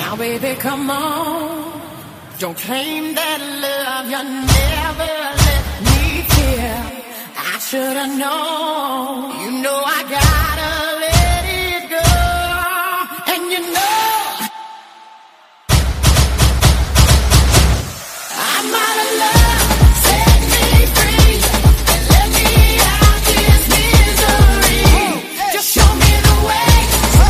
Now, baby, come on. Don't claim that love you never let me feel. I should have known. You know I got